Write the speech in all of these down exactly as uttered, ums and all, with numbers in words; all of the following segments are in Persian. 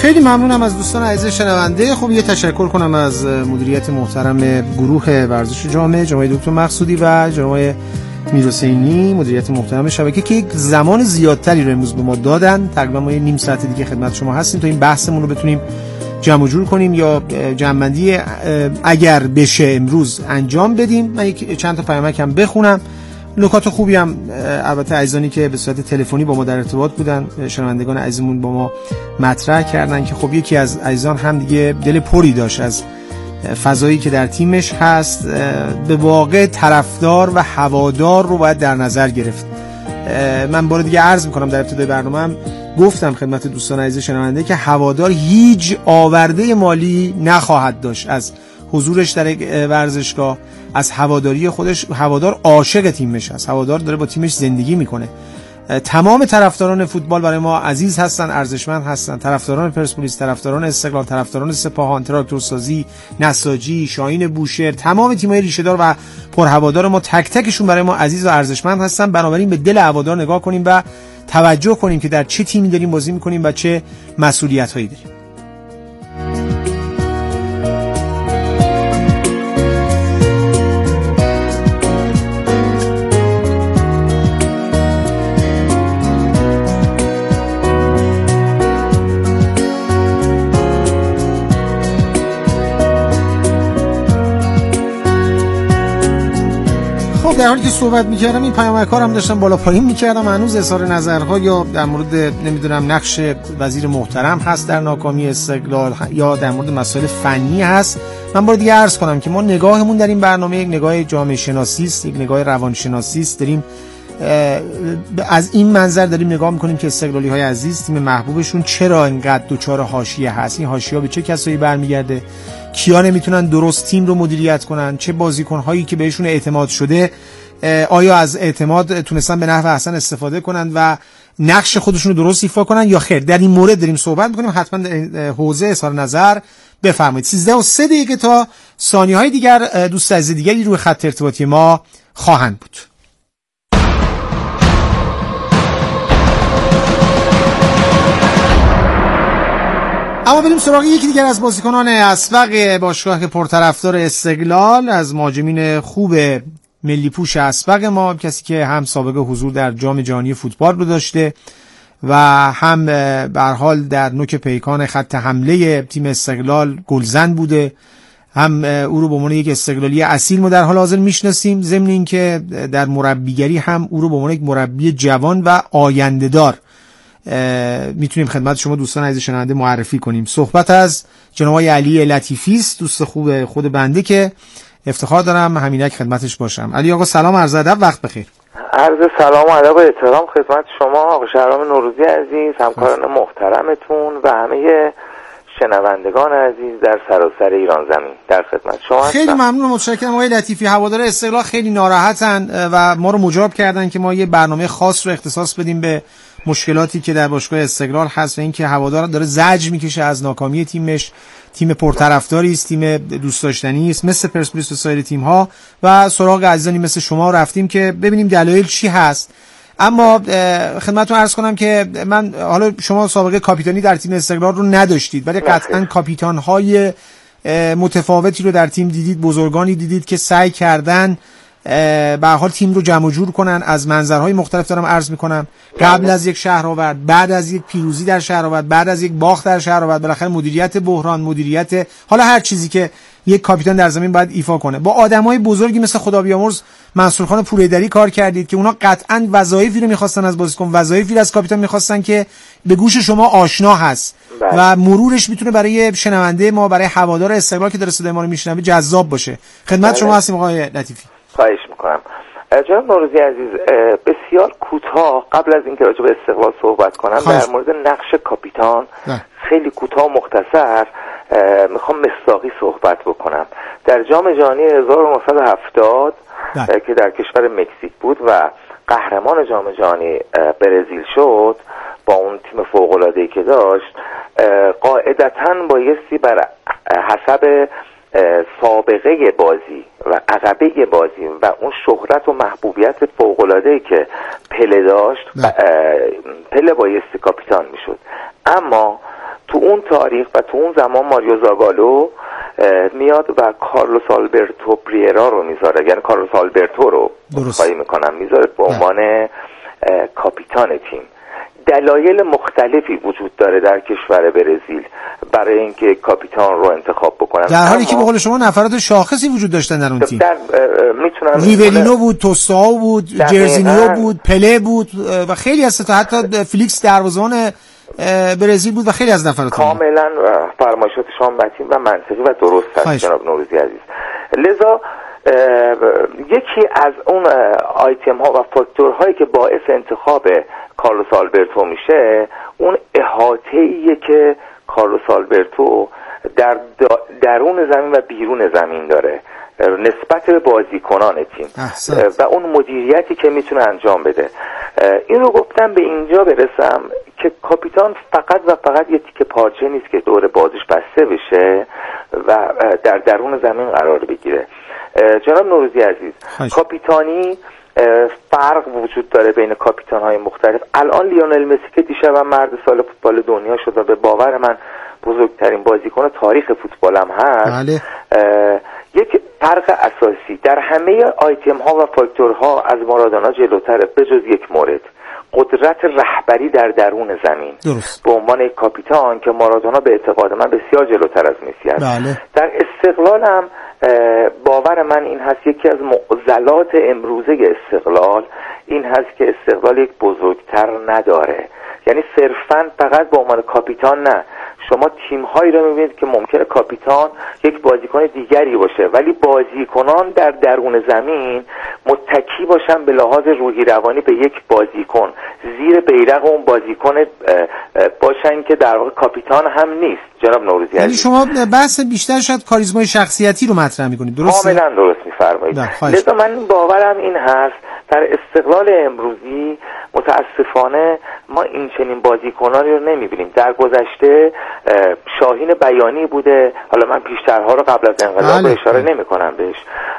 خیلی ممنونم از دوستان عزیز شنونده. خب یه تشکر کنم از مدیریت محترم گروه ورزش جامعه جناب دکتر مقصودی و جناب میرحسینی، مدیریت محترم شبکه که یک زمان زیادتری رو امروز به ما دادن. تقریبا ما یه نیم ساعت دیگه خدمت شما هستیم تا این بحثمون رو بتونیم جمع جور کنیم یا جمع‌بندی اگر بشه امروز انجام بدیم. من یک چند تا پیامک هم بخونم. نکات خوبی هم البته عزیزانی که به صورت تلفنی با ما در ارتباط بودن، شنوندگان عزیزمون با ما مطرح کردن که خب یکی از عزیزان هم دیگه دل پری داشت از فضایی که در تیمش هست. به واقع طرفدار و هوادار رو باید در نظر گرفت. من بار دیگه عرض میکنم، در ابتدای برنامه‌ام گفتم خدمت دوستان عزیز شنونده که هوادار هیچ آورده مالی نخواهد داشت از حضورش در یک ورزشگاه، از هواداری خودش. هوادار عاشق تیمش هست، هوادار داره با تیمش زندگی میکنه. تمام طرفداران فوتبال برای ما عزیز هستن، ارزشمند هستن. طرفداران پرسپولیس، طرفداران استقلال، طرفداران سپاهان، تراکتورسازی، نساجی، شاهین بوشهر، تمام تیم‌های ریشه‌دار و پرهوادار ما تک تکشون برای ما عزیز و ارزشمند هستن. بنابراین به دل هوادار نگاه کنیم و توجه کنیم که در چه تیمی داریم بازی میکنیم و چه مسئولیت‌هایی داریم. در حالی که صحبت میکردم این پیامک‌ها هم داشتم بالا پایین میکردم. هنوز اظهار نظرها یا در مورد نمیدونم نقش وزیر محترم هست در ناکامی استقلال یا در مورد مسائل فنی هست. من باید دیگه عرض کنم که ما نگاهمون در این برنامه یک نگاه جامعه شناسی است، یک نگاه روانشناسی است. داریم از این منظر داریم نگاه میکنیم که استقلالی های عزیز، تیم محبوبشون چرا اینقدر دوچار حاشیه هست. این حاشیه‌ها به چه کسایی برمیگرده؟ کیا نمیتونن درست تیم رو مدیریت کنن؟ چه بازیکن هایی که بهشون اعتماد شده آیا از اعتماد تونستن به نحو احسن استفاده کنن و نقش خودشون رو درست ایفا کنن یا خیر؟ در این مورد داریم صحبت میکنیم. حتما در حوزه اظهار نظر بفرمایید. سیزده و سه دقیقه تا ثانیه های دیگر دوست عزیز دیگری روی خط ارتباطی ما خواهند بود. اما بریم سراغ یکی دیگر از بازیکنان اسبق باشگاه پرطرفدار استقلال، از مهاجمین خوب ملی پوش اسبق ما، کسی که هم سابقه حضور در جام جهانی فوتبال رو داشته و هم به هر حال در نوک پیکان خط حمله تیم استقلال گلزن بوده. هم او رو به عنوان یک استقلالی اصیل ما در حال حاضر میشناسیم، ضمن اینکه در مربیگری هم او رو به عنوان یک مربی جوان و آینده‌دار میتونیم خدمت شما دوستان عزیز شنونده معرفی کنیم. صحبت از جناب علی لطیفی است، دوست خوب خود بنده که افتخار دارم همینک خدمتش باشم. علی آقا سلام، عرض ادب، وقت بخیر. عرض سلام و ادب و احترام خدمت شما آقا شهرام نوروزی عزیز، همکاران محترمتون و همه شنوندگان عزیز در سراسر ایران زمین. در خدمت شما هستم. خیلی ممنون و متشکرم آقای لطیفی. هوادار استقلال خیلی ناراحتن و ما رو مجاب کردن که ما یه برنامه خاص رو اختصاص بدیم به مشکلاتی که در باشگاه استقلال هست و اینکه هوادار داره زجر میکشه از ناکامی تیمش. تیم پرطرفداری است، تیم دوست داشتنی است مثل پرسپولیس و سایر تیم ها و سراغ عزیزانی مثل شما رفتیم که ببینیم دلایل چی هست. اما خدمتتون عرض کنم که من، حالا شما سابقه کاپیتانی در تیم استقلال رو نداشتید ولی قطعاً کاپیتان‌های متفاوتی رو در تیم دیدید، بزرگانی دیدید که سعی کردن به هر حال تیم رو جمع و جور کنن. از منظرهای مختلف دارم عرض میکنم، قبل از یک شهرآورد، بعد از یک پیروزی در شهرآورد، بعد از یک باخت در شهرآورد، بالاخره مدیریت بحران، مدیریت حالا هر چیزی که یک کاپیتان در زمین باید ایفا کنه. با آدمای بزرگی مثل خدا بیامرز منصورخان پوره‌ایدری کار کردید که اونا قطعاً وظایفی رو می‌خواستن از بازیکن، وظایفی رو از کاپیتان می‌خواستن که به گوش شما آشنا هست بله. و مرورش میتونه برای شنونده ما، برای هوادار استقلال که داره صدای ما رو میشنوه جذاب باشه. خدمت بله. شما هستیم آقای لطیفی. خواهش می‌کنم. جناب نوروزی عزیز، بسیار کوتاه قبل از اینکه راجع به استقلال صحبت کنم خواهش. در مورد نقش کاپیتان نه. خیلی کوتاه و مختصر میخوام مصداقی صحبت بکنم. در جام جهانی هزار و نهصد و هفتاد ده. که در کشور مکزیک بود و قهرمان جام جهانی برزیل شد با اون تیم فوق‌العاده‌ای که داشت، قاعدتاً بایستی بر حسب سابقه بازی و عقبه بازی و اون شهرت و محبوبیت فوق‌العاده‌ای که پله داشت، پله بایستی کاپیتان میشد. اما تو اون تاریخ و تو اون زمان ماریو زاگالو میاد و کارلوس آلبرتو پریرا رو میذاره، یعنی کارلوس آلبرتو رو خواهی میکنم میذاره به عنوان کاپیتان تیم. دلایل مختلفی وجود داره در کشور برزیل برای اینکه کاپیتان رو انتخاب بکنن، در حالی که به قول شما نفرات شاخصی وجود داشتن در اون تیم. در میتونم ریولینو بود، توساو بود، جرزینیو بود، پله بود و خیلی از تا حتی فلیکس دروازه‌بان برزیل بود و خیلی از نفرات. کاملا فرمایشات شما متین و منطقی و درست است جناب نوروزی عزیز. لذا یکی از اون آیتم ها و فاکتورهایی که باعث انتخاب کارلوس آلبرتو میشه اون احاطه‌ایه که کارلوس آلبرتو در درون زمین و بیرون زمین داره نسبت به بازیکنان تیم و اون مدیریتی که میتونه انجام بده. این رو گفتم به اینجا برسم که کاپیتان فقط و فقط یه تیکه پارچه نیست که دور بازیش بسته بشه و در درون زمین قرار بگیره. جناب نوروزی عزیز، خیش. کاپیتانی فرق وجود داره بین کاپیتان های مختلف. الان لیونل مسی که دیشب هم مرد سال فوتبال دنیا شد و به باور من بزرگترین بازیکن تاریخ فوتبال هم هست، بله. یک فرق اساسی در همه آیتم ها و فاکتورها از مارادونا جلوتره به جز یک مورد، قدرت رهبری در درون زمین. درست. به عنوان یک کاپیتان که مارادونا به اعتقاد من بسیار جلوتر از مسی است. بله. در استقلال هم باور من این هست یکی از معضلات امروزه استقلال این هست که استقلال یک بزرگتر نداره، یعنی صرفاً فقط به عنوان کاپیتان نه، شما تیم هایی رو میبینید که ممکنه کاپیتان یک بازیکن دیگری باشه ولی بازیکنان در درون زمین متکی باشن به لحاظ روحی روانی به یک بازیکن، زیر بیرق اون بازیکن باشن که در واقع کاپیتان هم نیست. جناب نوروزی یعنی شما بحث بیشتر شاید کاریزمای شخصیتی رو مطرح میکنید، درسته؟ کاملا درست میفرمایید. لذا من باورم این هست در استقلال امروزی متاسفانه ما این چنین بازیکنانی رو نمیبینیم. در گذشته شاهین بیانی بوده، حالا من پیشترها رو قبل از انقلاب بله. اشاره نمی کنم بهش،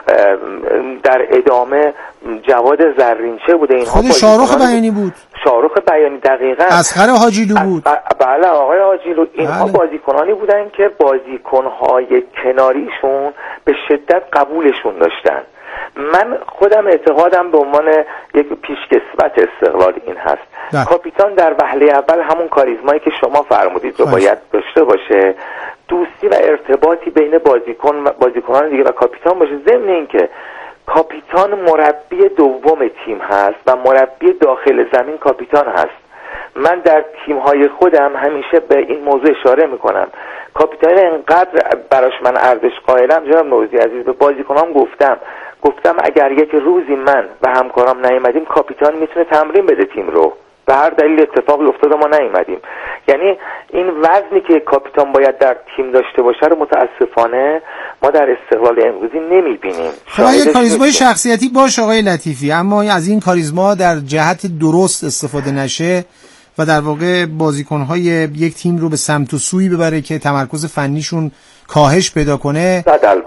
در ادامه جواد زرینچه بوده، اینها خود شاهرخ بیانی بود، شاهرخ بیانی دقیقاً، اصغر حاجیلو بود، بله آقای حاجیلو، اینها بله. بازیکنانی بودن که بازیکنهای کناریشون به شدت قبولشون داشتن. من خودم اعتقادم به عنوان یک پیشکسوت استقلال این هست ده. کاپیتان در وهله اول همون کاریزمایی که شما فرمودید رو باید داشته باشه، دوستی و ارتباطی بین بازیکن و بازیکنان دیگه و کاپیتان باشه، ضمن اینکه کاپیتان مربی دوم تیم هست و مربی داخل زمین کاپیتان هست. من در تیم‌های خودم همیشه به این موضوع اشاره میکنم، کاپیتان انقدر براش من ارزش قائلم جناب نوروزی عزیز، به بازیکنام گفتم گفتم اگر یک روزی من و همکارام نیومدیم کاپیتان میتونه تمرین بده تیم رو، به هر دلیل اتفاقی افتاده ما نیومدیم. یعنی این وزنی که کاپیتان باید در تیم داشته باشه رو متاسفانه ما در استقلال امروزی نمیبینیم. شاید یک کاریزمای شخصیتی باشه آقای لطیفی، اما از این کاریزما در جهت درست استفاده نشه و در واقع بازیکن‌های یک تیم رو به سمت و سوی ببره که تمرکز فنیشون کاهش پیدا کنه،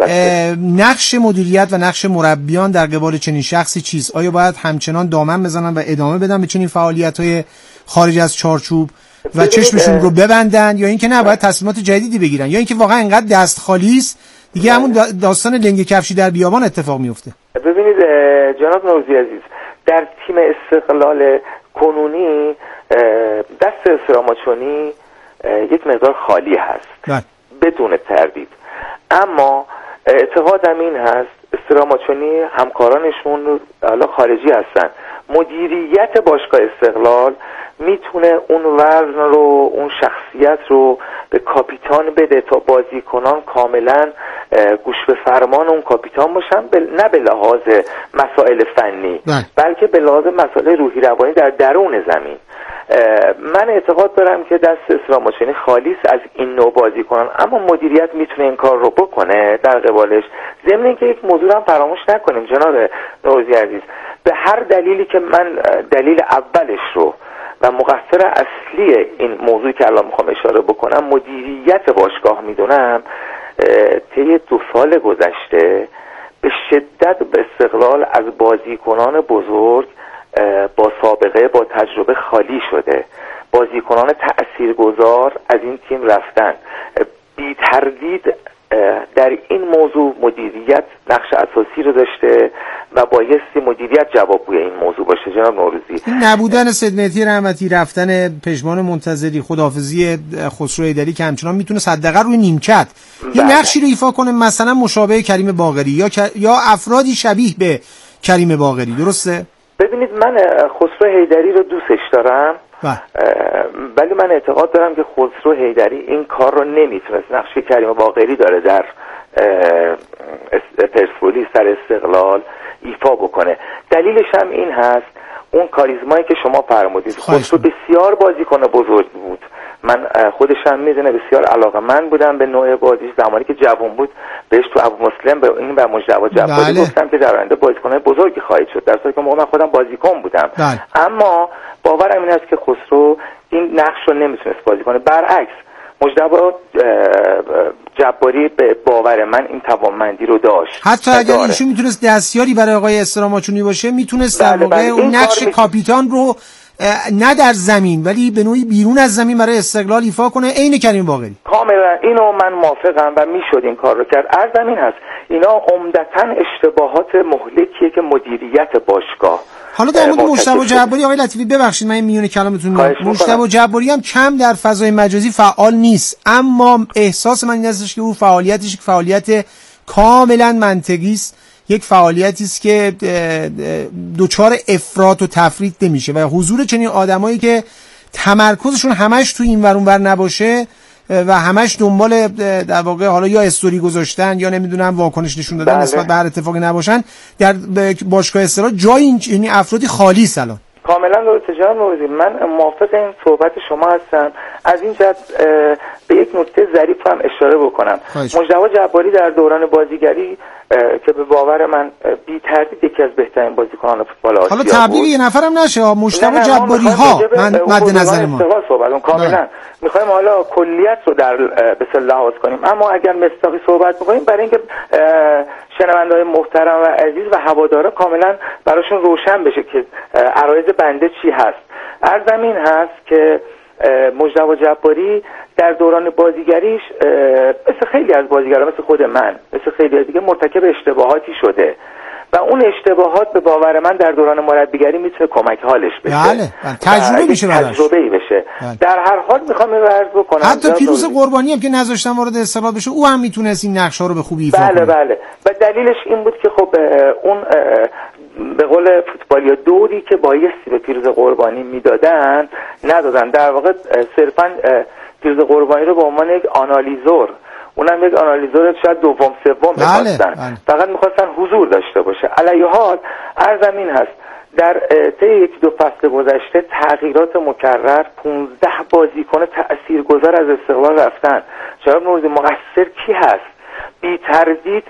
نقش مدیریت و نقش مربیان در قبال چنین شخصی چیز؟ آیا باید همچنان دامن بزنن و ادامه بدن به چنین فعالیت‌های خارج از چارچوب و چشمشون رو ببندن، یا اینکه نه باید تصمیمات جدیدی بگیرن، یا اینکه واقعا اینقدر دست خالی است دیگه همون داستان لنگ کفشی در بیابان اتفاق میفته؟ ببینید جناب نوروزی عزیز، در تیم استقلال کنونی دست استراماچونی یک مقدار خالی هست بله. بدون تردید، اما اعتقادم این هست استراماچونی همکارانشون حالا خارجی هستن، مدیریت باشگاه استقلال میتونه اون وزن رو، اون شخصیت رو به کاپیتان بده تا بازیکنان کاملا گوش به فرمان اون کاپیتان باشن، نه به لحاظ مسائل فنی بله. بلکه به لحاظ مسائل روحی روانی در درون زمین. من اعتقاد دارم که دست استراماچونی خالیس از این نوع بازیکنان، اما مدیریت میتونه این کار رو بکنه در قبالش. ضمن اینکه یک موضوع هم فراموش نکنیم جناب نوروزی عزیز، به هر دلیلی که من دلیل اولش رو و مقصر اصلی این موضوعی که الان میخوام اشاره بکنم مدیریت باشگاه میدونم، طی دو سال گذشته به شدت به استقلال از بازیکنان بزرگ با سابقه با تجربه خالی شده. بازیکنان تأثیرگذار از این تیم رفتن. بی تردید در این موضوع مدیریت نقش اساسی رو داشته و بایستی مدیریت جوابگوی این موضوع باشه. جناب نوروزی، نبودن سید مهدی رحمتی، رفتن پژمان منتظری، خداحافظی خسرو حیدری که همچنان میتونه صدقه روی نیمکت یه نقشی رو ایفا کنه، مثلا مشابه کریم باقری یا یا افرادی شبیه به کریم باقری، درسته؟ ببینید، من خسرو حیدری رو دوستش دارم، ولی من اعتقاد دارم که خسرو حیدری این کار رو نمیتونست نقشی کریم باقری داره در پرسپولیس سر استقلال ایفا بکنه. دلیلش هم این هست، اون کاریزمایی که شما فرمودید. خسرو بسیار بازیکن بزرگ بود، من خودش هم میدونه بسیار علاقه‌مند بودم به نوع بازیش. زمانی که جوان بود بهش تو ابو مسلم به این و مجتبی جعفری گفتم که در آینده بازیکن بزرگی خواهید شد، در صورتی که موقع من خودم بازیکن بودم. بله. اما باورم این است که خسرو این نقش رو نمیتونست بازی کنه. برعکس مجتبی جعفری به باور من این توانمندی رو داشت. حتی اگر ایشون میتونست دستیاری برای آقای استراماچونی باشه، میتونست در واقع بله بله اون نقش کاپیتان رو نه در زمین ولی به نوعی بیرون از زمین برای استقلال ایفا کنه، عین کریم باقری. کاملا اینو من موافقم و میشد این کار رو کرد. از زمین هست اینا عمدتاً اشتباهات مهلکیه که مدیریت باشگاه. حالا در مورد مجتبی جعفری آقای لطیفی، ببخشید من میونه کلامتون میام، مجتبی جعفری هم کم در فضای مجازی فعال نیست، اما احساس من این هستش که او فعالیتش یک فعالیت کاملا منطقی است، یک فعالیتی است که دوچار افراط و تفریط نمیشه و حضور چنین آدمایی که تمرکزشون همش تو این ور اون ور نباشه و همش دنبال در واقع حالا یا استوری گذاشتن یا نمیدونم واکنش نشون دادن بله. نسبت به هر اتفاقی نباشن، در باشگاه استقلال جای این یعنی افرادی خالی است. الان کاملا درسته جناب نوروزی، من موافق این صحبت شما هستم. از این جهت به یک نکته ظریف هم اشاره بکنم. مجتبی جعفری در دوران بازیگری که به باور من بی تردید یکی از بهترین بازیکنان فوتبال آسیا بود. حالا تبلیغ یه نفرم نشه، مجتبی جعفری ها من مد نظر ما صحبت کاملا میخوایم حالا کلیت رو در به اصطلاح لحاظ کنیم، اما اگر مستقی صحبت بکنیم برای اینکه شنونده‌های محترم و عزیز و هوادارا کاملا براشون روشن بشه که عرایض بنده چی هست. عرضم این هست که مجتبی جعفری در دوران بازیگریش مثل خیلی از بازیگران، مثل خود من، مثل خیلی از دیگه مرتکب اشتباهاتی شده و اون اشتباهات به باور من در دوران مربیگری میتونه کمک حالش بشه. بله تجربه میشه براش. تجربه‌ای بشه. بله. در هر حال میخوام عرض بکنم حتی پیروز قربانی هم که نذاشتن وارد استقلال بشه، او هم میتونست این نقشا رو به خوبی ایفا کنه. بله بله و دلیلش این بود که خب اون به قول فوتبالیا دوری که بایستی به پیروز قربانی میدادن ندادن. در واقع صرفا پیروز قربانی رو به عنوان یک آنالیزور، اونم یک آنالیزور شاید دوم سوم می‌خواستن، بله، بله. فقط می‌خواستن حضور داشته باشه. علیه حال عرضم این هست در طی یک دو فصل گذشته تغییرات مکرر، پانزده بازیکن تاثیرگذار از استقلال رفتن. جناب نوروزی مقصر کی هست؟ بی تردید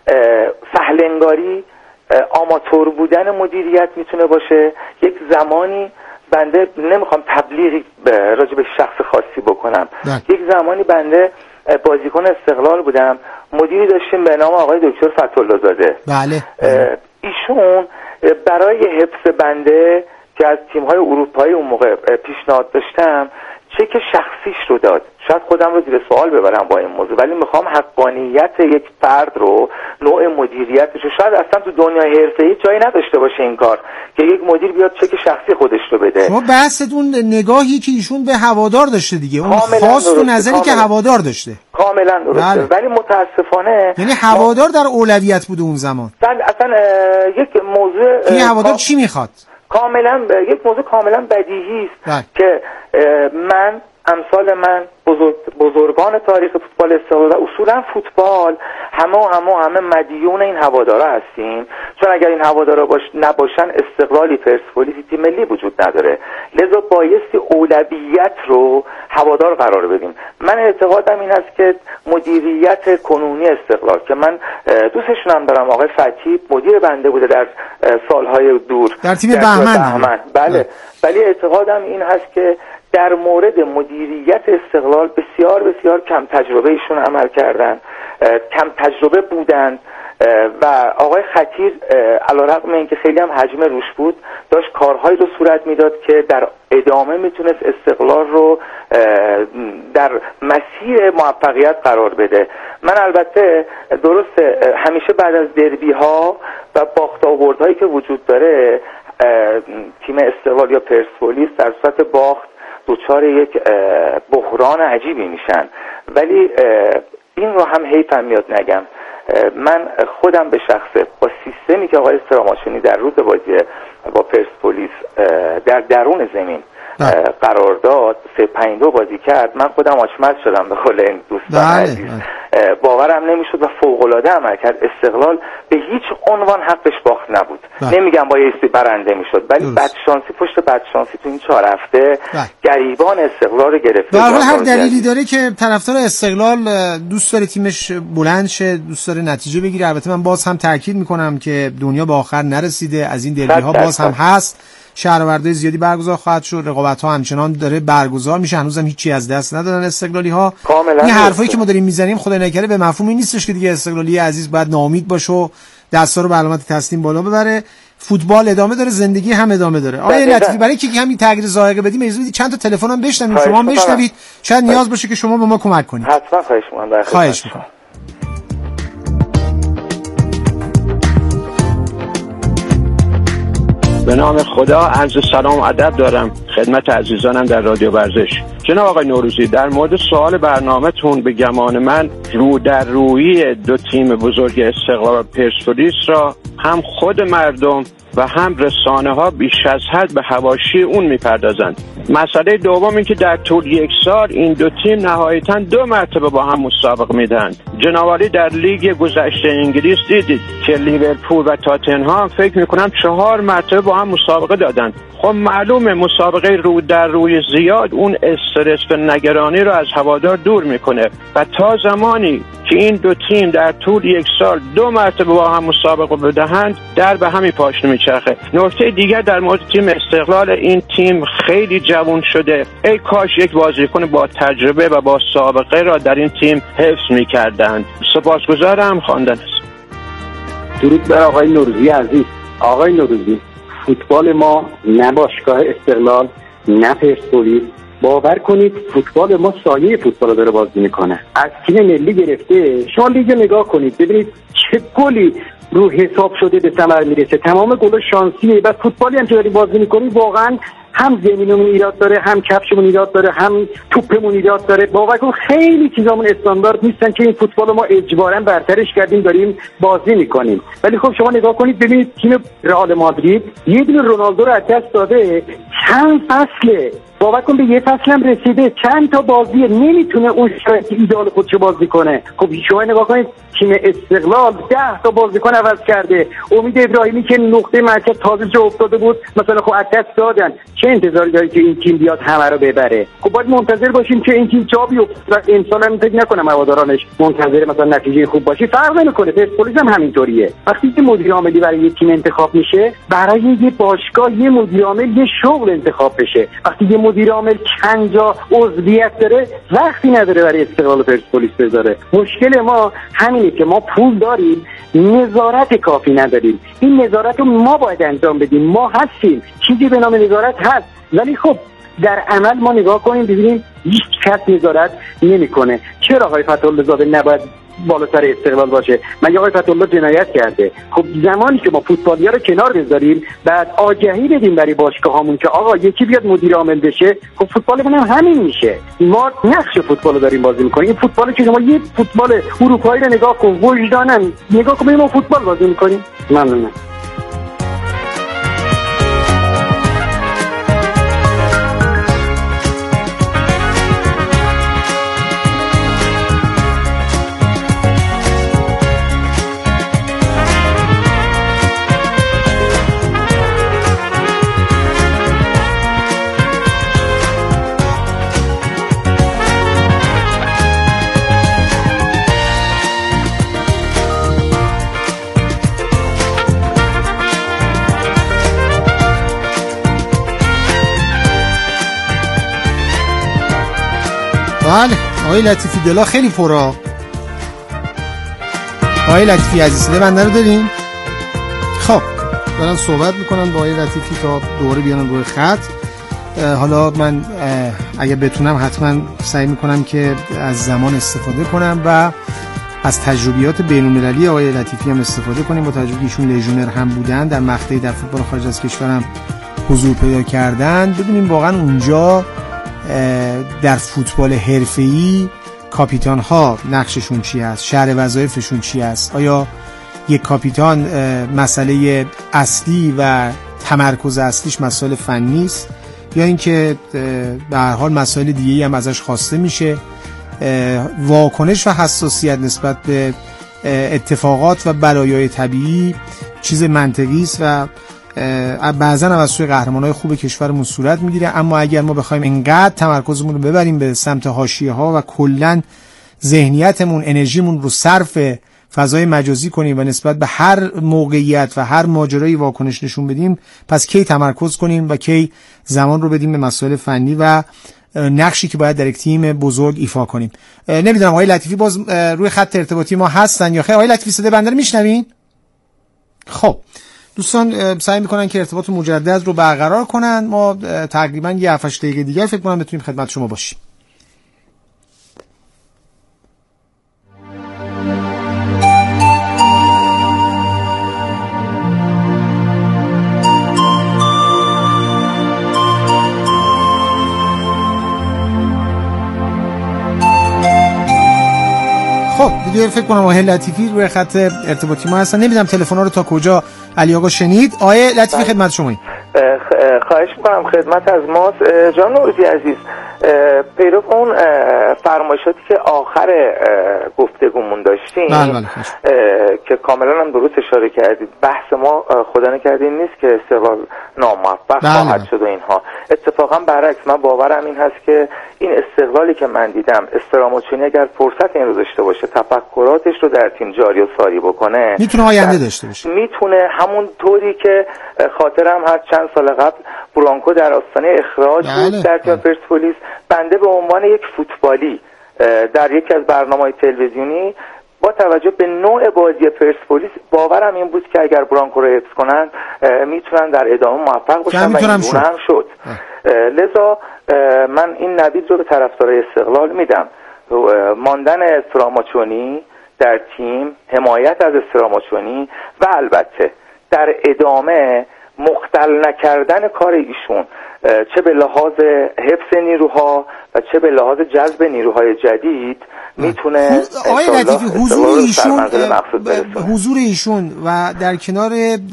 سهلنگاری، آماتور بودن مدیریت میتونه باشه. یک زمانی بنده نمیخوام تبلیغی راجع به شخص خاصی بکنم، ده. یک زمانی بنده بازیکن استقلال بودم، مدیری داشتیم به نام آقای دکتر فتح‌الله زاده. بله. ایشون برای حفظ بنده که از تیم‌های اروپایی اون موقع پیشنهاد داشتم چک شخصیش رو داد. شاید خودم رو زیر سوال ببرم با این موضوع، ولی میخوام حقانیت یک فرد رو، نوع مدیریتش رو، شاید اصلا تو دنیای حرفه‌ای جایی نداشته باشه این کار که یک مدیر بیاد چک شخصی خودش رو بده. شما بحثت اون نگاهی که ایشون به هوادار داشته دیگه، اون خواست و نظری که هوادار داشته. کاملا درسته. بله. ولی متاسفانه یعنی هوادار در اولویت بوده اون زمان. اصلا یک موضوع این هوادار چی میخواد؟ کاملا یک موضوع کاملا بدیهی است که من، امثال من، بزرگ بزرگان تاریخ فوتبال استقلال و اصولا فوتبال همه و همه و همه مدیون این هوادارا هستیم، چون اگر این هوادارا باش نباشن استقلالی، پرسپولیسی، تیم ملی وجود نداره. لذا بایستی اولویت رو هوادار قرار بدیم. من اعتقادم این است که مدیریت کنونی استقلال که من دوستشونم دارم، آقای فتحی مدیر بنده بوده در سالهای دور در تیم بهمن. بله. بله ولی اعتقادم این هست که در مورد مدیریت استقلال استقلال بسیار بسیار کم تجربه ایشون عمل کردن، کم تجربه بودند و آقای خطیر علیرغم اینکه خیلی هم حجم روش بود داشت کارهایی رو صورت میداد که در ادامه میتونست استقلال رو در مسیر موفقیت قرار بده. من البته درست همیشه بعد از دربی ها و باخت و برد هایی که وجود داره تیم استقلال یا پرسپولیس در صورت باخت دوچار یک بحران عجیبی میشن، ولی این رو هم حیفم میاد نگم. من خودم به شخصه با سیستمی که آقای استراماشونی در روز بازی با پرسپولیس در درون زمین قرار داد سه پنج دو بازی کرد، من خودم آشمز شدم به قول این دوستان عزیز. باورم نمیشد و فوق‌العاده عمل کرد. استقلال به هیچ عنوان حقش باخت نبود. بله. نمیگم بایستی برنده میشد، ولی بدشانسی پشت بدشانسی تو این چهار هفته گریبان استقلال رو گرفته. به هر حال هر دلیلی داره که طرفدار استقلال دوست داره تیمش بلند شه، دوست داره نتیجه بگیره. البته من باز هم تاکید میکنم که دنیا به آخر نرسیده، از این دربی ها باز هم هست، شهروردهای زیادی برگزار خواهد شد، رقابت ها همچنان داره برگزار میشه، هنوزم هیچی از دست ندادن استقلالی ها. این حرفایی که ما داریم میزنیم خدای نکره به مفهومی نیستش که دیگه استقلالی عزیز باید ناامید باشه و دستا رو به علامت تسلیم بالا ببره. فوتبال ادامه داره، زندگی هم ادامه داره. آقای لطیفی برای اینکه همین تغییر ذائقه بدیم اجازه بدید چند تا تلفن هم بشنویم، شما هم بشنوید، شاید نیاز باشه که شما به ما کمک کنید. حتما خواهش می‌کنم. خواهش می‌کنم. به نام خدا عرض سلام و ادب دارم خدمت عزیزانم در رادیو ورزش. جناب آقای نوروزی، در مورد سوال برنامه‌تون به گمان من رو در رویی دو تیم بزرگ استقلال و پرسپولیس را هم خود مردم و هم رسانه ها بیش از حد به حواشی اون میپردازند. مسئله دوم این که در طول یک سال این دو تیم نهایتاً دو مرتبه با هم مسابقه میدهند. جناب عالی در لیگ گذشته انگلیس دیدید که لیورپول و تاتنهام فکر میکنم چهار مرتبه با هم مسابقه دادند. خب معلومه مسابقه رو در روی زیاد اون استرس و نگرانی رو از هوادار دور میکنه و تا زمانی که این دو تیم در طول یک سال دو مرتبه با هم مسابقه بدهند در به همی پاشنه میچرخه. نکته دیگر در مورد تیم استقلال، این تیم خیلی جوان شده، ای کاش یک بازیکن با تجربه و با سابقه را در این تیم حفظ میکردند. سپاسگزارم. خواندن است. درود بر آقای نوروزی عزیز. آقای نوروزی، فوتبال ما نه باشگاه استقلال نه پرسپولیس، باور کنید فوتبال ما سایه فوتبال داره بازی میکنه. از تیم ملی گرفته شما لیگ نگاه کنید ببینید چه گلی رو حساب شده به ثمر میرسه. تمام گل شانسیه. بعد فوتبالی هم که داریم بازی میکنیم واقعا هم زمینمون ایراد داره، هم کفشمون ایراد داره، هم توپمون ایراد داره. باور کن خیلی چیزامون استاندارد نیستن که این فوتبال ما اجباراً برترش کردیم داریم بازی میکنیم. ولی خب شما نگاه کنید ببینید تیم رئال مادرید یه دونه رونالدو رو از دست داده، چند فصله باور کن به یه فصل هم رسیده، چند تا بازی نمیتونه اون شرایط ایدئال خودشو بازی کنه. خب شما نگاه کنید تیم استقلال ده تا بازیکن عوض کرده. امید ابراهیمی که نقطه مرکز تازه جا افتاده بود مثلا خب از دست دادن. چه انتظاری داری که این تیم بیاد همه رو ببره؟ خب باید منتظر باشیم که این تیم جا بیفته. امسال هم فکر نکنم هوادارانش منتظر مثلا نتیجه خوب باشه. فرق نمیکنه. پرسپولیس هم همینطوریه. وقتی که مدیر عاملی برای یک تیم انتخاب میشه، برای یه باشگاه یه مدیر عامل یه شغل انتخاب بشه. وقتی یه مدیر عامل چند جا عضویت داره وقتی نداره برای استقلال و پرسپولیس بذاره. مشکل ما همینه که ما پول داریم، نظارت کافی نداریم. این نظارت رو ما باید انجام بدیم. ما هستیم، چیزی به نام نظارت هست، ولی خب در عمل ما نگاه کنیم ببینیم هیچ کس نظارت نمیکنه. چرا آقای فتح‌الله زاده نباید بالاتر استقلال باشه؟ مگه آقای فتح‌الله جنایت کرده؟ خب زمانی که ما فوتبالی‌ها رو کنار بذاریم بعد آگهی بدیم برای باشگاه‌هامون که آقا یکی بیاد مدیر عامل بشه، خب فوتبالمون هم همین میشه. ما نقش فوتبال رو داریم بازی می‌کنیم. این فوتبالی که شما یه فوتبال اروپایی رو نگاه کن، وجداناً نگاه کن ما فوتبال بازی می‌کنیم. ممنونم. بله آقای لطیفی دلا خیلی پرا. آقای لطیفی عزیز صدای بنده رو داریم؟ خب دارن صحبت میکنن با آقای لطیفی تا دوباره بیانم روی خط. حالا من اگه بتونم حتما سعی میکنم که از زمان استفاده کنم و از تجربیات بین‌المللی آقای لطیفی هم استفاده کنیم، با توجه که ایشون لژیونر هم بودن، در مقطعی در فوتبال خارج از کشورم حضور پیدا کردن، ببینیم واقعا اونجا در فوتبال حرفه‌ای کاپیتان ها نقششون چی است، شرح وظایفشون چی است، آیا یک کاپیتان مسئله اصلی و تمرکز اصلیش مسائل فنی است یا اینکه به هر حال مسائل دیگه‌ای هم ازش خواسته میشه. واکنش و حساسیت نسبت به اتفاقات و بلایای طبیعی چیز منطقی است و بعضا هم از سوی قهرمانای خوب کشورمون صورت میگیره، اما اگر ما بخوایم انقدر تمرکزمون رو ببریم به سمت حاشیه ها و کلا ذهنیتمون انرژیمون رو صرف فضای مجازی کنیم و نسبت به هر موقعیت و هر ماجرایی واکنش نشون بدیم، پس کی تمرکز کنیم و کی زمان رو بدیم به مسائل فنی و نقشی که باید در یک تیم بزرگ ایفا کنیم. نمیدونم آقای لطیفی باز روی خط ارتباطی ما هستن یا خیر؟ آقای لطیفی صدای بنده رو میشنوین؟ خب دوستان سعی میکنن که ارتباط مجدد رو برقرار کنن. ما تقریبا یه هفت هشت دقیقه دیگر فکر کنم بتونیم خدمت شما باشیم. خب دیگه فکر کنم آقای لطیفی روی خط ارتباطی ما هستن. نمیدونم تلفن‌ها رو تا کجا علی آقا شنید. آقای لطیفی خدمت شماییم. خواهش می‌کنم خدمت از ماست. جان نوروزی عزیز، پیرو اون فرمایشاتی که آخر گفتگومون داشتیم بله بله که کاملا هم درست اشاره کردید، بحث ما خدا نکرده این نیست که استقلال ناموفق خواهد شد و اینها. اتفاقا برعکس، من باورم این هست که این استقلالی که من دیدم، استراموچونی اگر فرصت این رو داشته باشه تفکراتش رو در تیم جاری و ساری بکنه، میتونه آینده داشته باشه. میتونه همون طوری که خاطرم هر چند سال قبل برانکو در آستانه اخراج بله. بود در تیم پرسپولیس، بنده به عنوان یک فوتبالی در یکی از برنامه‌های تلویزیونی با توجه به نوع بازی پرسپولیس باورم این بود که اگر برانکو رو حفظ کنن میتونن در ادامه موفق باشن و این هم شد. لذا من این نوید رو به طرفدارای استقلال میدم. ماندن استراموچونی در تیم، حمایت از استراموچونی و البته در ادامه مختل نکردن کار ایشون، چه به لحاظ حفظ نیروها و چه به لحاظ جذب نیروهای جدید، میتونه آقای لطیفی حضور ایشون حضور ایشون و در کنار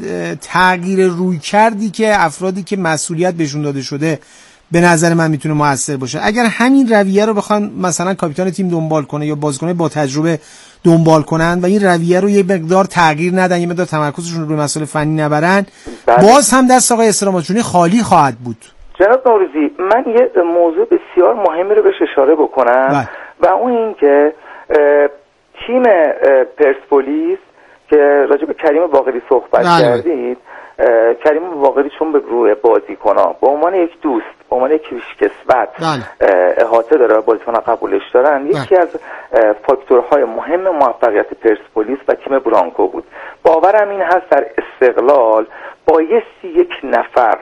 تغییر روی کردی که افرادی که مسئولیت بهشون داده شده به نظر من میتونه موثر باشه. اگر همین رویه رو بخوان مثلا کاپیتان تیم دنبال کنه یا بازیکن با تجربه دنبال کنن و این رویه رو یه مقدار تغییر ندن، یه مقدار تمرکزشون رو روی مسائل فنی نبرن، باز هم دست آقای استراموچونی خالی خواهد بود. جناب نوروزی، من یه موضوع بسیار مهمی رو بهش اشاره بکنم بله. و اون این که تیم پرسپولیس که راجع به کریم باقری صحبت بله. کردید، کریم باقری چون به گروه بازیکن‌ها به عنوان یک دوست، به عنوان یک پیشکسوت احاطه داره و بازیکن‌ها قبولش دارن، بله. یکی از فاکتورهای مهم موفقیت پرسپولیس و تیم برانکو بود. باورم این هست در استقلال بایستی یک نفر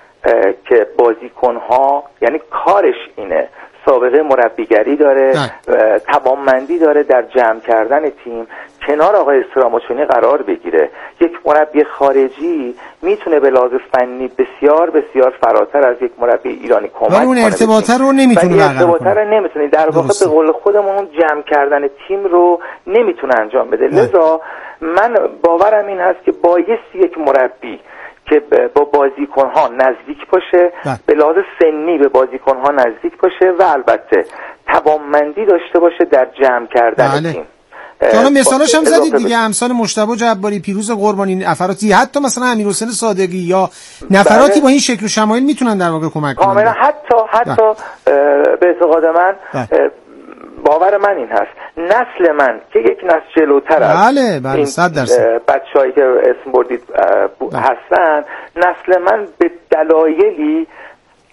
که بازیکن‌ها، یعنی کارش اینه، سابقه مربیگری داره، توانمندی داره در جمع کردن تیم، کنار آقای استراموچونی قرار بگیره. یک مربی خارجی میتونه به لحاظ فنی بسیار بسیار فراتر از یک مربی ایرانی کمک کنه. اون ارتباطه رو نمیتونه برقرار کنه. ارتباطه رو نمیتونه. در واقع به قول خودمون جمع کردن تیم رو نمیتونه انجام بده. لذا من باورم این هست که بایستی یک مربی که با بازیکن‌ها نزدیک باشه، به لحاظ سنی به بازیکن‌ها نزدیک باشه و البته توانمندی داشته باشه در جمع کردن بله. تیم. حالا مثالاش هم زدید دیگه، امثال مجتبی جباری، پیروز قربانی، افراطی، حتی مثلا امیرحسین صادقی یا نفراتی بله. با این شکل و شمایل میتونن در واقع کمک کنن. کاملا. حتی حتی به اعتقاد من بله. باور من این هست نسل من که یک نسل جلوتر از بله بله صد درصد بچه‌ای که اسم بردید هستن، نسل من به دلایلی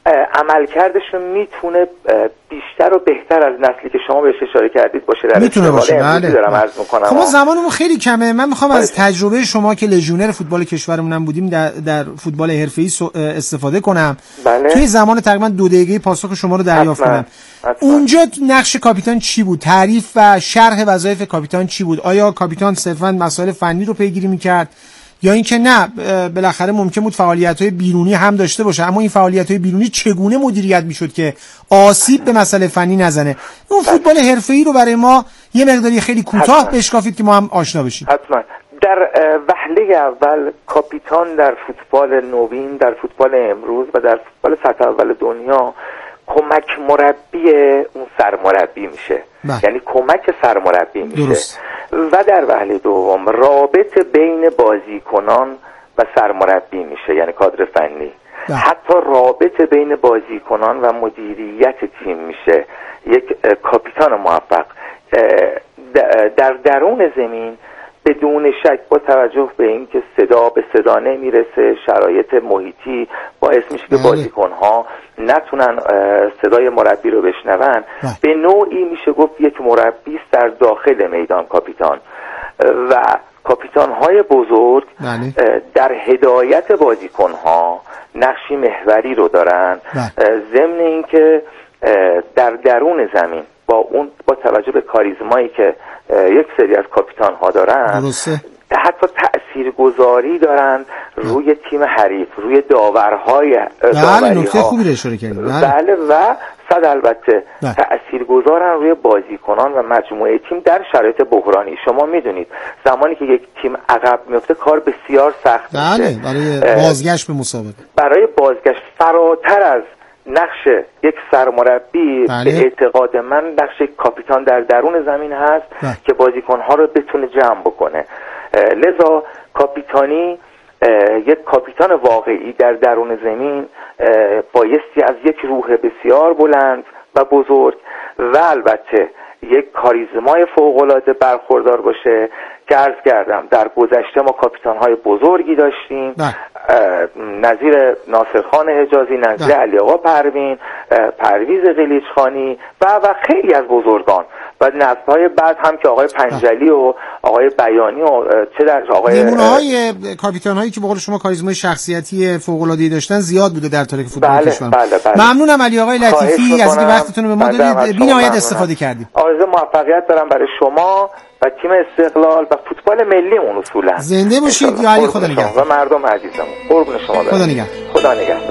عملکردش رو میتونه بیشتر و بهتر از نسلی که شما بهش اشاره کردید باشه. در میتونه باشه. بله. دارم عرض میکنم. خب ما زمانمون خیلی کمه. من میخوام از تجربه شما که لژیونر فوتبال کشورمون هم بودیم در, در فوتبال حرفه‌ای استفاده کنم. بله. توی زمان تقریبا دو دقیقه پاسخ شما رو دریافت کنم. اونجا نقش کاپیتان چی بود؟ تعریف و شرح وظایف کاپیتان چی بود؟ آیا کاپیتان صرفاً مسائل فنی رو پیگیری میکرد یا اینکه نه بالاخره ممکن بود فعالیت‌های بیرونی هم داشته باشه، اما این فعالیت‌های بیرونی چگونه مدیریت میشد که آسیب به مسئله فنی نزنه؟ اون فوتبال حرفه‌ای رو برای ما یه مقداری خیلی کوتاه بشکافید که ما هم آشنا بشیم. حتما. در وهله اول کاپیتان در فوتبال نوین، در فوتبال امروز و در فوتبال سطح اول دنیا کمک مربی اون سرمربی میشه. بله. یعنی کمک سرمربی میشه. درست. و در وهله دوم رابطه بین بازیکنان و سرمربی میشه، یعنی کادر فنی. بله. حتی رابطه بین بازیکنان و مدیریت تیم میشه. یک کاپیتان موفق در درون زمین بدون شک با توجه به اینکه صدا به صدا نمیرسه، شرایط محیطی باعث میشه که بازیکن‌ها نتونن صدای مربی رو بشنون. به نوعی میشه گفت یک مربی است در داخل میدان کاپیتان. و کاپیتان‌های بزرگ در هدایت بازیکن‌ها نقشی محوری رو دارن، ضمن اینکه در درون زمین با اون با توجه به کاریزمایی که یک سری از کاپیتان ها دارن درسته. حتی تاثیرگذاری دارن روی تیم حریف، روی داورهای بله نکته خوبی رو اشاره کردید. بله. بله و صد البته تاثیرگذارن روی بازیکنان و مجموعه تیم در شرایط بحرانی. شما میدونید زمانی که یک تیم عقب میفته کار بسیار سخت میشه. بله برای بازگشت به مسابقه، برای بازگشت فراتر از نقش یک سرمربی بله. به اعتقاد من نقش کاپیتان در درون زمین هست بله. که بازیکنها رو بتونه جمع بکنه. لذا کاپیتانی یک کاپیتان واقعی در درون زمین بایستی از یک روح بسیار بلند و بزرگ و البته یک کاریزمای فوق‌العاده برخوردار باشه که عرض کردم در گذشته ما کاپیتان‌های بزرگی داشتیم، نظیر ناصرخان حجازی، نظیر علی آقا پروین، پرویز قلیچخانی و و خیلی از بزرگان و نسل‌های بعد هم که آقای پنجلی و آقای بیانی و چه در آقای نمونه‌های کاپیتان‌هایی که به قول شما کاریزمای شخصیتی فوق‌العاده‌ای داشتن زیاد بوده در تاریخ فوتبال بله، کشور. بله، بله. ممنونم علی آقای لطیفی از اینکه وقتتون رو به ما دادید، بی‌نهایت استفاده کردید. آرزوی موفقیت دارم برای شما و تیم استقلال و فوتبال ملیمون اصولا. زنده باشید یا علی، خدا نگهدار. و مردم عزیزمون قربون شما برم. خدا نگهدار. خدا نگهدار.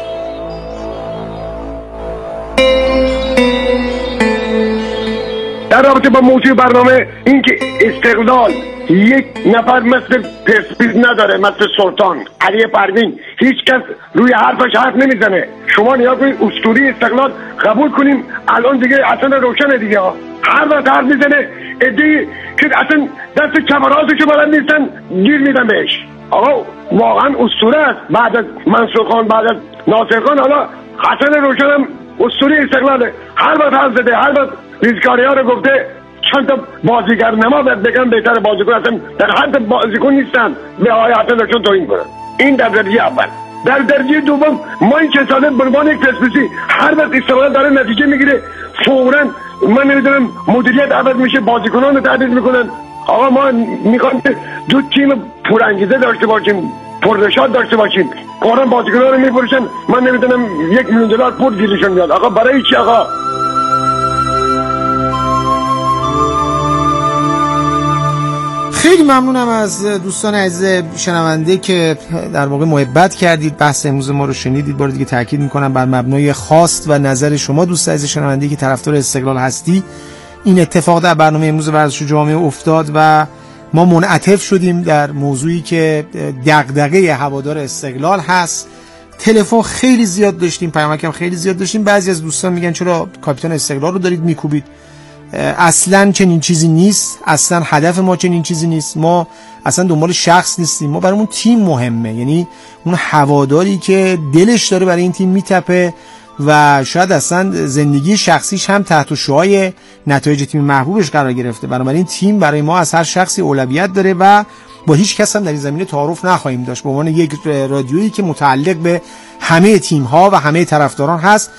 در رابطه با موضوع برنامه این که استقلال یک نفر مثل پرسپولیس نداره، مثل سلطان علی پروین، هیچ کس روی حرفش حرف نمیزنه. شما نیا کنید اسطوره استقلال قبول کنیم، الان دیگه اصلا روشنه دیگه. هر وقت حرف میزنه ادعی که اصلا دست کمراتشو بلند نیستن گیر میدن بهش. آقا واقعا اسطوره است. بعد از منصور خان، بعد از ناصر خان، حالا حسن روشن هم اسطوره استقلاله. هر وقت حرف زده، هر وقت ریزکاری ها رو گفته. چند تا بازیگر نما بگم بهتر بازیکن اصلا در حد بازیکن نیستن به آقای حسن روشن توهین کنن. این در درجه اول. در درجه دوم ما این که ساله برمان یک پرسپولیسی هر وقت استقلال داره نتیجه میگیره فوراً من نمیدونم مدیریت عوض میشه، بازیکنان رو تعدیل میکنن. آقا ما میخوایم که دو تیم پرانگیزه داشته باشیم، پرنشاط داشته باشیم. قرآن بازیکنان رو میفروشن، من نمیدونم یک میلیون دلار پول گیرشون میاد. آقا برای چی آقا؟ خیلی ممنونم از دوستان عزیز شنونده که در واقع محبت کردید، بحث امروز ما رو شنیدید. بار دیگه تاکید میکنم بر مبنای خواست و نظر شما دوست عزیز شنونده که طرفدار استقلال هستی این اتفاق در برنامه امروز ورزش جامعه افتاد و ما منعطف شدیم در موضوعی که دغدغه هوادار استقلال هست. تلفن خیلی زیاد داشتیم، پیامک هم خیلی زیاد داشتیم. بعضی از دوستان میگن چرا کاپیتان استقلال رو دارید میکوبید؟ اصلا چنین چیزی نیست، اصلا هدف ما چنین چیزی نیست. ما اصلا دنبال شخص نیستیم، ما برامون تیم مهمه، یعنی اون هواداری که دلش داره برای این تیم میتپه و شاید اصلا زندگی شخصیش هم تحت شعاع نتایج تیم محبوبش قرار گرفته. بنابراین تیم برای ما از هر شخصی اولویت داره و با هیچ کس هم در این زمینه تعارف نخواهیم داشت، به عنوان یک رادیویی که متعلق به همه تیم‌ها و همه طرفداران هست